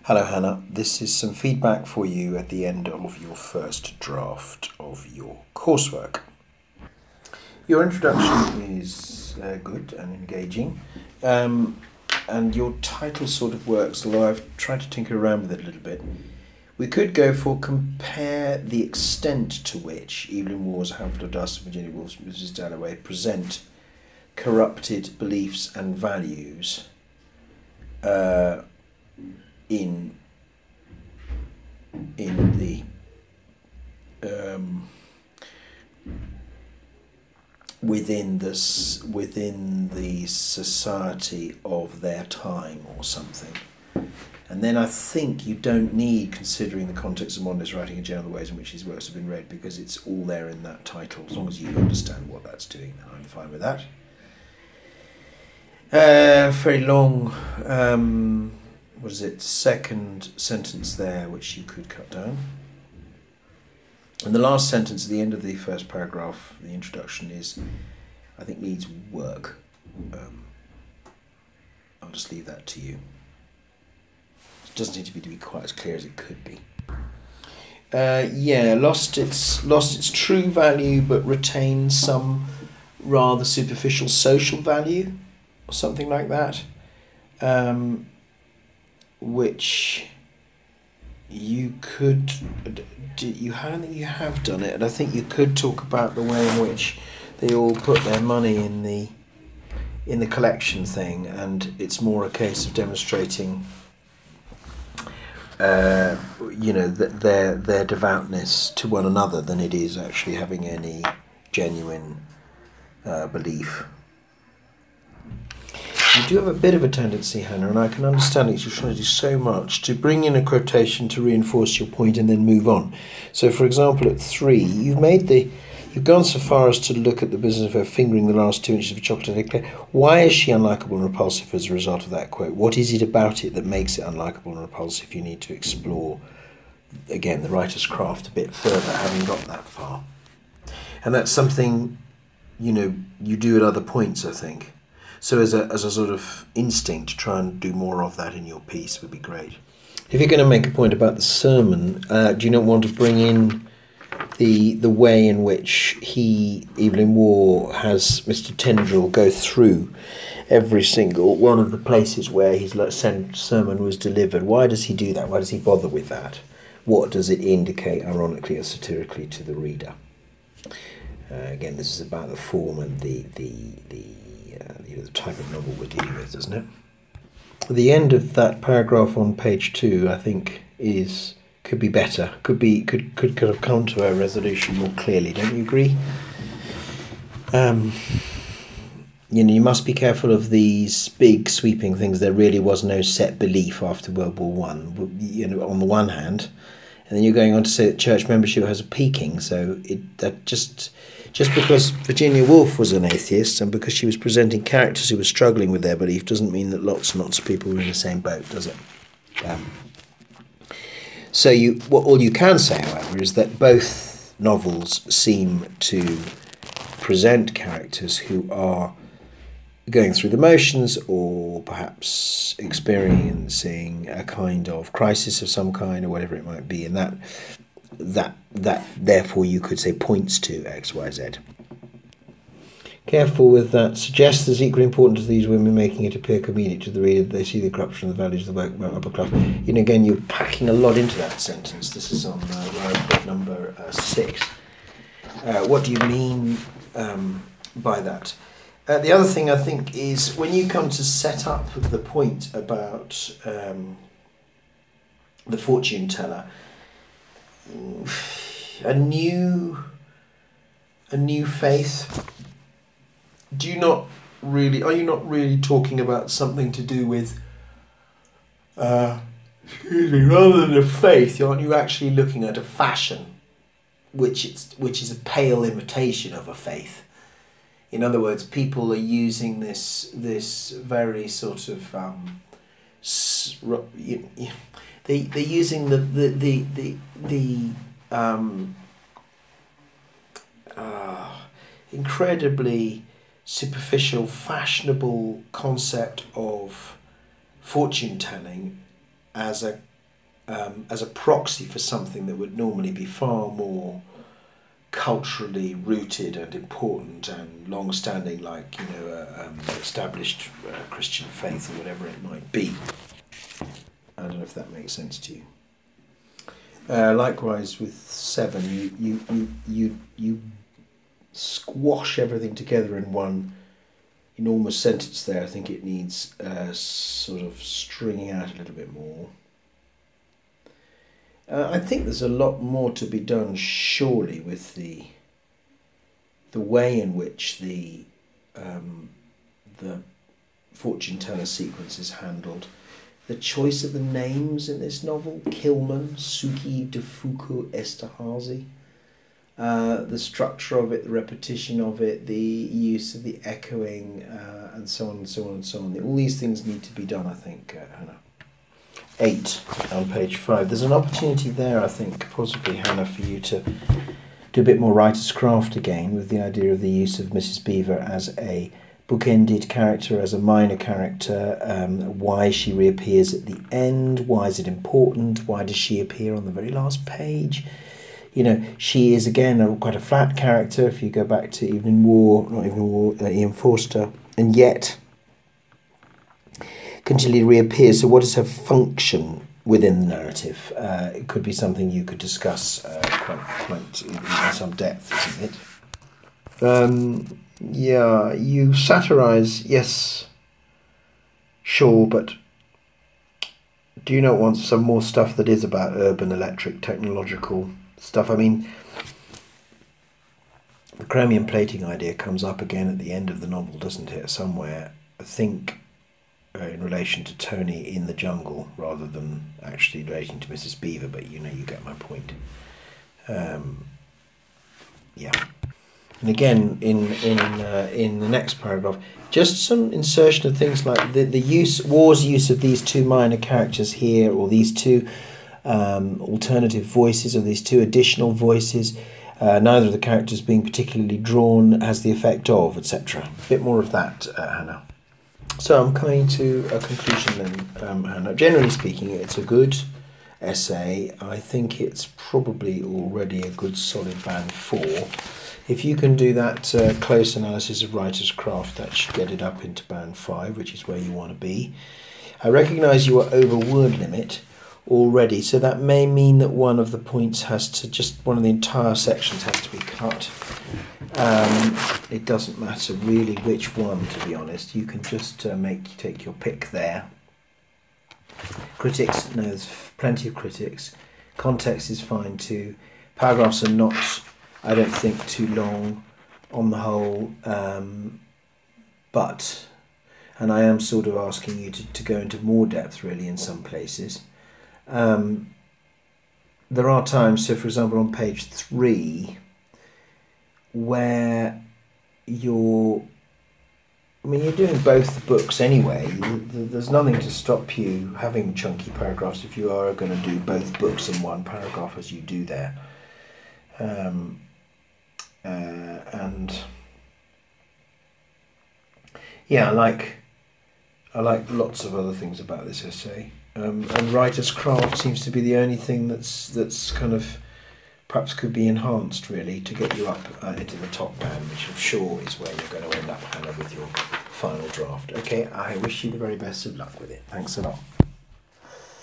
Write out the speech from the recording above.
Hello, Hannah. This is some feedback for you at the end of your first draft of your coursework. Your introduction is good and engaging, and your title sort of works, although I've tried to tinker around with it a little bit. We could go for compare the extent to which Evelyn Waugh's Humphrey Duss, Virginia Woolf's Mrs. Dalloway present corrupted beliefs and values in the within the society of their time or something. And then I think you don't need, considering the context of modernist writing in general, the ways in which these works have been read, because it's all there in that title. As long as you understand what that's doing, I'm fine with that. Very long, second sentence there, which you could cut down. And the last sentence at the end of the first paragraph, the introduction, I think needs work. I'll just leave that to you. It doesn't need to be quite as clear as it could be. Lost its true value, but retains some rather superficial social value, or something like that, which you could. You have done it, and I think you could talk about the way in which they all put their money in the collection thing, and it's more a case of demonstrating, their devoutness to one another than it is actually having any genuine belief. You do have a bit of a tendency, Hannah, and I can understand it. You're trying to do so much to bring in a quotation to reinforce your point and then move on. So, for example, at 3, you've gone so far as to look at the business of her fingering the last 2 inches of chocolate eclair. Why is she unlikable and repulsive as a result of that quote? What is it about it that makes it unlikable and repulsive? You need to explore, again, the writer's craft a bit further, having got that far. And that's something, you do at other points, I think. So as a sort of instinct to try and do more of that in your piece would be great. If you're going to make a point about the sermon, do you not want to bring in the way in which Evelyn Waugh, has Mr. Tendril go through every single one of the places where his sermon was delivered? Why does he do that? Why does he bother with that? What does it indicate, ironically or satirically, to the reader? Again, this is about the form and the type of novel we're dealing with, doesn't it? The end of that paragraph on page 2, I think, could be better. Could have come to a resolution more clearly. Don't you agree? You must be careful of these big sweeping things. There really was no set belief after World War One. On the one hand, and then you're going on to say that church membership has a peaking. So just because Virginia Woolf was an atheist and because she was presenting characters who were struggling with their belief doesn't mean that lots and lots of people were in the same boat, does it? So all you can say, however, is that both novels seem to present characters who are going through the motions or perhaps experiencing a kind of crisis of some kind or whatever it might be, and that therefore you could say points to X, Y, Z. Careful with that. Suggests as equally important as these women, making it appear comedic to the reader that they see the corruption of the values of the upper class. Again, you're packing a lot into that sentence. This is on line number 6. What do you mean by that? The other thing I think is when you come to set up the point about the fortune teller, a new faith. Are you not really talking about something to do with rather than a faith? Aren't you actually looking at a fashion which is a pale imitation of a faith? In other words, people are using this very sort of they're using the incredibly superficial, fashionable concept of fortune telling as a as a proxy for something that would normally be far more culturally rooted and important and long-standing, like established Christian faith or whatever it might be. I don't know if that makes sense to you. Likewise with 7, you squash everything together in one enormous sentence there. I think it needs sort of stringing out a little bit more. I think there's a lot more to be done, surely, with the way in which the fortune teller sequence is handled. The choice of the names in this novel: Kilman, Suki, Defuku, Esterhazy. The structure of it, the repetition of it, the use of the echoing, and so on and so on and so on. All these things need to be done, I think, Hannah. 8 on page 5. There's an opportunity there, I think, possibly, Hannah, for you to do a bit more writer's craft again with the idea of the use of Mrs. Beaver as a bookended character, as a minor character, why she reappears at the end, why is it important, why does she appear on the very last page? She is, again, quite a flat character if you go back to Ian Forster, and yet continually reappears. So what is her function within the narrative? It could be something you could discuss quite in some depth, isn't it? Yeah, you satirise, yes, sure, but do you not want some more stuff that is about urban electric technological stuff? I mean, the chromium plating idea comes up again at the end of the novel, doesn't it, somewhere? I think in relation to Tony in the jungle, rather than actually relating to Mrs. Beaver, but you get my point. Yeah. And again, in the next paragraph, just some insertion of things like War's use of these two minor characters here, or these two alternative voices, or these two additional voices, neither of the characters being particularly drawn, has the effect of, etc. A bit more of that, Hannah. So I'm coming to a conclusion then, Hannah. Generally speaking, it's a good essay. I think it's probably already a good solid band 4. If you can do that close analysis of writer's craft, that should get it up into band 5, which is where you want to be. I recognise you are over word limit already, so that may mean that one of the points one of the entire sections has to be cut. It doesn't matter really which one, to be honest. You can just take your pick there. Critics, no, there's plenty of critics. Context is fine too. Paragraphs are not, I don't think, too long on the whole, and I am sort of asking you to go into more depth really in some places. There are times, so for example on page 3, where you're doing both the books anyway. There's nothing to stop you having chunky paragraphs if you are going to do both books in one paragraph as you do there. And yeah, I like lots of other things about this essay. And writer's craft seems to be the only thing that's kind of perhaps could be enhanced really to get you up into the top band, which I'm sure is where you're going to end up, Hannah, with your final draft. Okay, I wish you the very best of luck with it. Thanks a lot.